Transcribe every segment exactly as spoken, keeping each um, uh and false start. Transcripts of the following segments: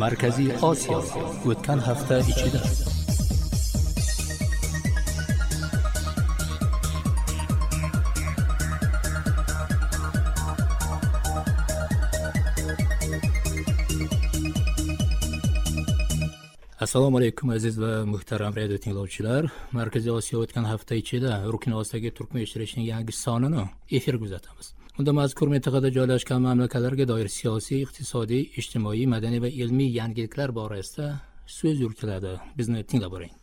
Markaziy Osiyo o'tgan hafta ichida. Assalomu alaykum aziz va muhtaram radio tinglovchilar. Markaziy Osiyo o'tgan hafta ichida Rukn Osiyoga Turkmen eshittirishning yangi sonini efirga uzatamiz. Unda mazkur mintaqada joylashgan mamlakatlarga doir siyosiy, iqtisodiy, ijtimoiy, madaniy va ilmiy yangiliklar borasida so'z yuritiladi. Bizni tinglab boring.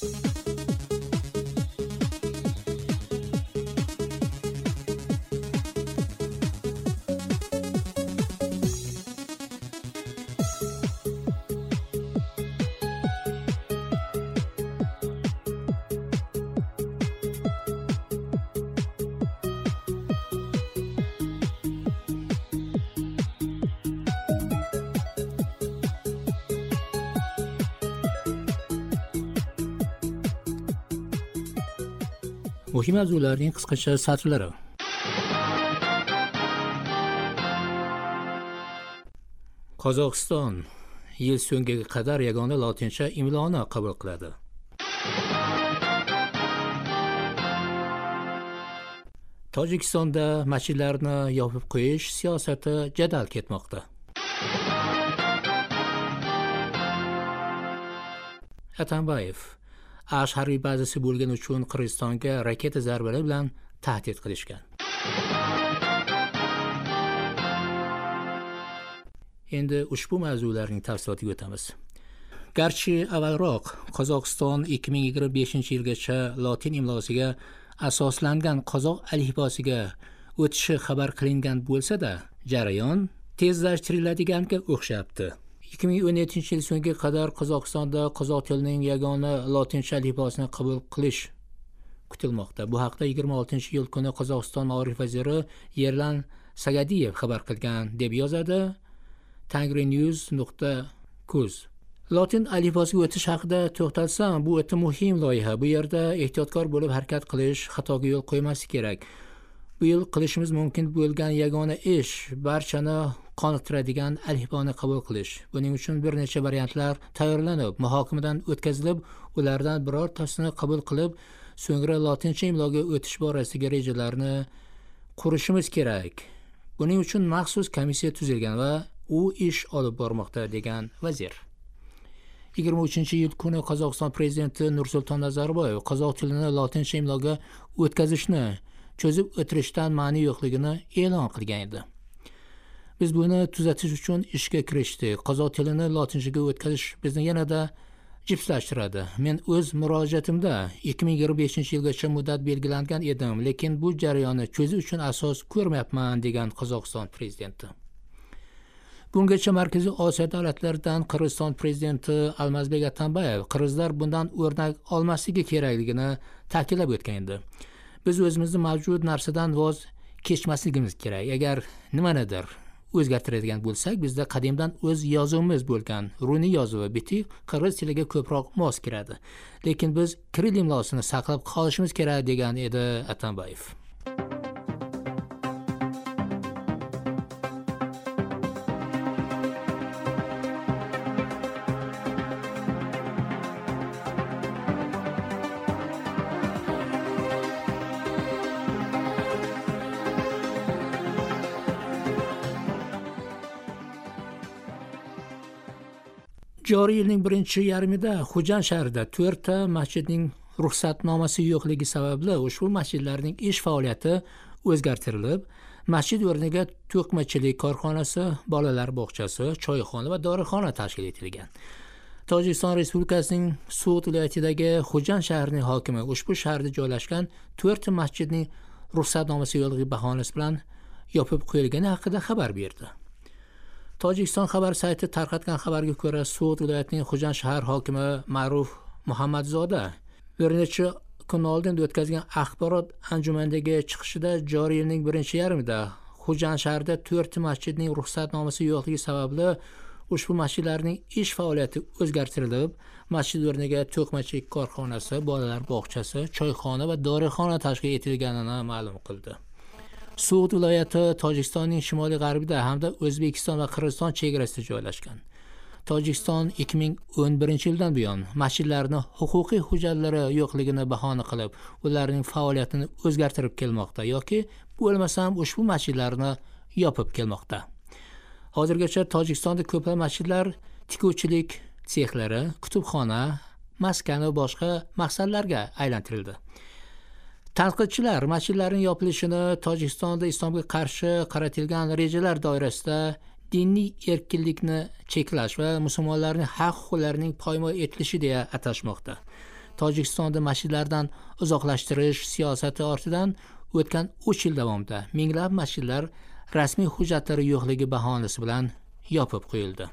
Muhim mavzularning qisqacha satrlari. Qozog'iston yil so'ngiga qadar yagona lotincha imloni qabul qiladi. Tojikistonda masjidlarni yopib qo'yish siyosati jadal ketmoqda. Atambayev Ash harbiy bazasi bo'lgani uchun Qirg'izistonga raketa zarbalari bilan tahdid qilishgan. Endi ushbu mavzularning tafsilotiga o'tamiz. Garchi avvalroq Qozog'iston ikki ming yigirma beshinchi yilgacha lotin imlosiga asoslangan qozoq alifbosiga o'tishi xabar qilingan bo'lsa-da, jarayon tezlashtiriladiganiga o'xshabdi. ikki ming o'n yettinchi yil so'ngiga qadar Qozog'istonda qozoq tilining yagona lotincha alifbosini qabul qilish kutilmoqda. Bu haqda yigirma oltinchi iyul kuni Qozog'iston ma'rifat vaziri Yerlan Sagadiyev xabar qilgan deb yozadi tangrinews nuqta kuz. Lotin alifbosiga o'tish haqida to'xtalsam, bu o'ta muhim loyiha. Bu yerda ehtiyotkor bo'lib harakat qilish, xatoga yo'l qo'ymaslik kerak. Bu yil qilishimiz mumkin bo'lgan yagona ish barchani qoniqtiradigan alifboni qabul qilish. Buning uchun bir necha variantlar tayyorlanib, muhokamadan o'tkazilib, ulardan birortasini qabul qilib, so'ngra lotincha imloga o'tish borasidagi rejalarni qurishimiz kerak. Buning uchun maxsus komissiya tuzilgan va u ish olib bormoqda degan vazir. yigirma uchinchi iyul kuni Qozog'iston prezidenti Nursulton Nazarboyev qozoq tilini lotincha imloga o'tkazishni cho'zib o'tirishdan ma'ni yo'qligini e'lon qilgan edi. Biz buni tuzatish uchun ishga kirishdik. Qozoq tilini lotinchaga o'tkazish bizni yanada jipslashtiradi. Men o'z murojaatimda ikki ming yigirma beshinchi yilgacha muddat belgilangan edim, lekin bu jarayonni cho'zish uchun asos ko'rmayapman degan Qozog'iston prezidenti. Bungacha Markaziy Osiyo davlatlaridan Qirg'iziston prezidenti Almazbek Atambayev qirg'izlar bundan o'rnak olmasligi kerakligini ta'kidlab o'tgan edi. Biz o'zimizni mavjud narsadan voz kechmasligimiz kerak. Agar nimanidir o'zgartiradigan bo'lsak, bizda qadimdan o'z yozuvimiz bo'lgan runiy yozuvi bitik qirg'iz tiliga ko'proq mos kiradi. Lekin biz kiril imlosini saqlab qolishimiz kerak degan edi Atambayev. Joriy yilning birinchi yarmida Xo'jan shahrida to'rtta masjidning ruxsatnomasi yo'qligi sababli ushbu masjidlarning ish faoliyati o'zgartirilib, masjid o'rniga to'qimachilik korxonasi, bolalar bog'chasi, choyxona va dorixona tashkil etilgan. Tojikiston Respublikasining So'g'd viloyatidagi Xo'jan shahrining hokimi ushbu shaharda joylashgan to'rtta masjidning ruxsatnomasi yo'qligi bahonasi bilan yopib qo'yilgani haqida xabar berdi. Tojikiston xabar sayti tarqatgan xabarga ko'ra, So'g'd viloyatining Xo'jan shahar hokimi Ma'ruf Muhammadzoda bir necha kun oldin o'tkazgan axborot anjumanidagi chiqishida joriy yilning birinchi yarmida Xo'jan shahrida to'rtta masjidning ruxsatnomasi yo'qligi sababli ushbu masjidlarning ish faoliyati o'zgartirilib, masjid o'rniga to'qimachilik korxonasi, bolalar bog'chasi, choyxona va dorixona tashkil etilganini ma'lum qildi. So'g'd viloyati Tojikistonning shimoliy g'arbida hamda O'zbekiston va Qirg'iziston chegarasida joylashgan. Tojikiston ikki ming o'n birinchi yildan buyon masjidlarning huquqiy hujjatlari yo'qligini bahona qilib, ularning faoliyatini o'zgartirib kelmoqda yoki bo'lmasam ushbu masjidlarni yopib kelmoqda. Hozirgacha Tojikistonda ko'plab masjidlar tikuvchilik sexlari, kutubxona, maskan va boshqa maqsadlarga aylantirildi. Tanqidchilar masjidlarning yopilishini Tojikistonda islomga qarshi qaratilgan rejalar doirasida diniy erkinlikni cheklash va musulmonlarning haq-huquqlarining poymol etilishi deya atashmoqda. Tojikistonda masjidlardan uzoqlashtirish siyosati ortidan o'tgan uch yil davomida minglab masjidlar rasmiy hujjatlari yo'qligi bahonasi bilan yopib qo'yildi.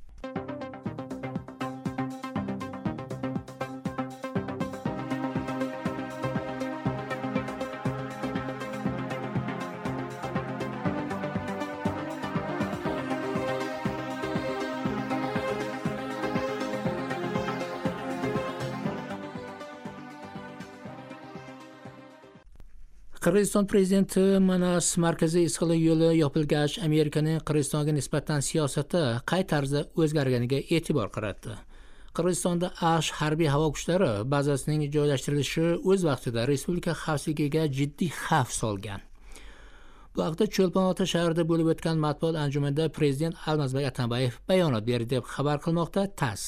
Qirg'iziston prezidenti Manas markaziy issiqlik yo'li yopilgach, Amerikaning Qirg'izistonga nisbatan siyosati qay tarzda o'zgarganiga e'tibor qaratdi. Qirg'izistonda AQSh harbiy havo kuchlari bazasining joylashtirilishi o'z vaqtida respublika xavfsizligiga jiddiy xavf solgan. Bu haqda Cho'lpon-Ota shahrida bo'lib o'tgan matbuot anjumanida prezident Almazbek Atambayev bayonot berdi deb xabar qilmoqda TASS.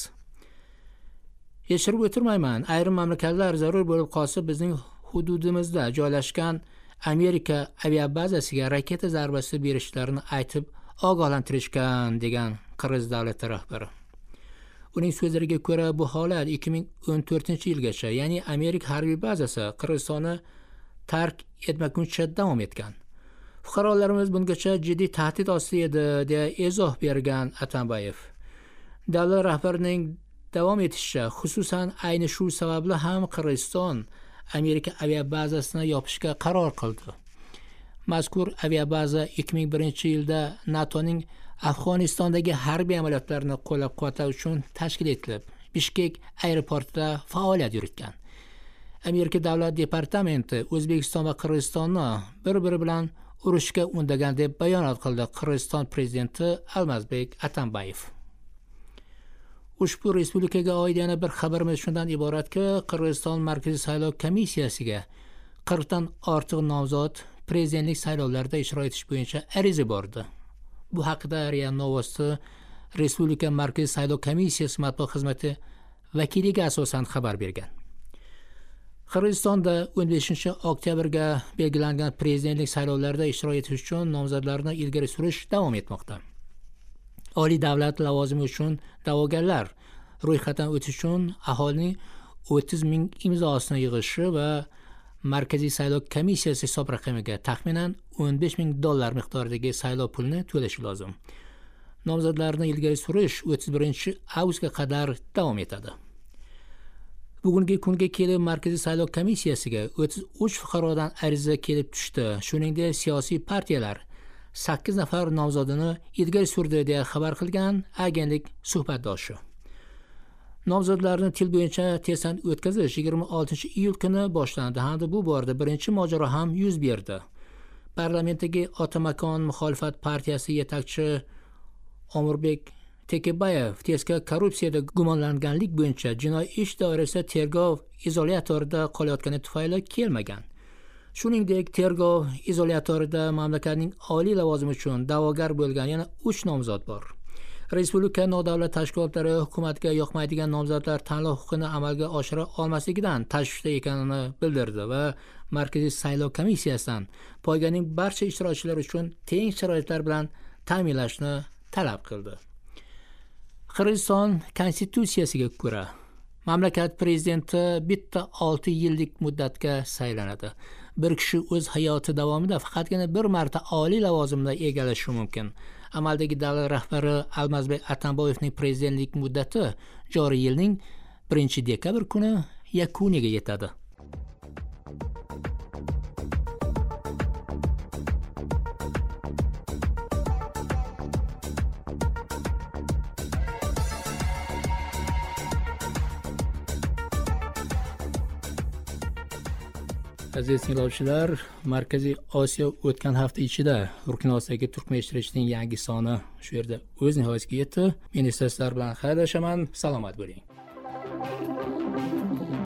Yashirib o'tirmayman, ayrim mamlakatlar zarur bo'lib qolsa bizning hududimizda joylashgan Amerika aviabazasiga raketa zarbasi berishlarini aytib ogohlantirishgan, degan Qirg'iz davlati rahbari. Uning so'zlariga ko'ra, bu holat ikki ming o'n to'rtinchi yilgacha, ya'ni Amerika harbiy bazasi Qirg'izistonni tark etmaguncha davom etgan. Fuqarolarimiz bungacha jiddiy tahdid ostida edi, deya izoh bergan Atambayev. Davlat rahbarining davom etishicha, xususan ayni shu sababli ham Qirg'iziston Amerika aviabazasini yopishga qaror qildi. Mazkur aviabaza ikki ming birinchi yilda NATOning Afg'onistondagi harbiy amaliyotlarini qo'llab-quvvatlash uchun tashkil etilib, Bishkek aeroportida faoliyat yuritgan. Amerika davlat departamenti O'zbekiston va Qirg'izistonni bir-biri bilan urushga undagan deb bayonot qildi Qirg'iziston prezidenti Almazbek Atambayev. Ushbu respublikaga oid yana bir xabarimiz shundan iboratki, Qirg'iziston Markaziy saylov komissiyasiga qirq dan ortiq nomzod prezidentlik saylovlarida ishtirok etish bo'yicha ariza bordi. Bu haqida RIA Novosti Respublika Markaziy saylov komissiyasi matbuot xizmati vakiliga asosan xabar bergan. Qirg'izistonda o'n beshinchi oktyabrga belgilangan prezidentlik saylovlarida ishtirok etish uchun nomzodlarni ilgari surish davom etmoqda. Oliy davlat lavozimi uchun da'vogarlar ro'yxatdan o'tish uchun aholining o'ttiz ming imzosini yig'ishi va Markaziy saylov komissiyasi hisob raqamiga taxminan o'n besh ming dollar miqdoridagi saylov pulini to'lashi lozim. Nomzodlarni ilgari surish o'ttiz birinchi avgustga qadar davom etadi. Bugungi kunga kelib Markaziy saylov komissiyasiga o'ttiz uch fuqarodan ariza kelib tushdi. Shuningdek, siyosiy partiyalar sakkiz nafar nomzodini ilgari surdi deya xabar qilgan agentlik suhbatdoshi. Nomzodlarni til bo'yicha testdan o'tkazish yigirma oltinchi iyul kuni boshlandi hamda bu borada birinchi mojaro ham yuz berdi. Parlamentdagi Otamakon muxolifat partiyasi yetakchi Omurbek Tekebayev tezkor korrupsiyada gumonlanganlik bo'yicha jinoiy ish doirasida tergov izolyatorida qolayotgani tufayli kelmagan. Shuningdek, tergov izolyatorida mamlakatning oliy lavozimi uchun da'vogar bo'lgan yana uch nomzod bor. Respublika nodavlat tashkilotlari hukumatga yoqmaydigan nomzodlar tanlov huquqini amalga oshira olmasligidan tashvishda ekanini bildirdi va Markaziy saylov komissiyasidan poyganing barcha ishtirokchilari uchun teng sharoitlar bilan ta'minlashni talab qildi. Qirg'iziston konstitutsiyasiga ko'ra mamlakat prezidenti bitta olti yillik muddatga saylanadi. Bir kishi o'z hayoti davomida faqatgina bir marta oliy lavozimda egallashi mumkin. Amaldagi davlat rahbari Almazbek Atambayevning prezidentlik muddati joriy yilning birinchi dekabr kuni yakuniga yetadi. Aziz tinglovchilar, Markaziy Osiyo o'tgan hafta ichida Turkmenistondagi turkmanlashtirishning yangi soni shu yerda o'z nihoyasiga yetdi. Men esa sizlar bilan xayrlashaman. Salomat bo'ling.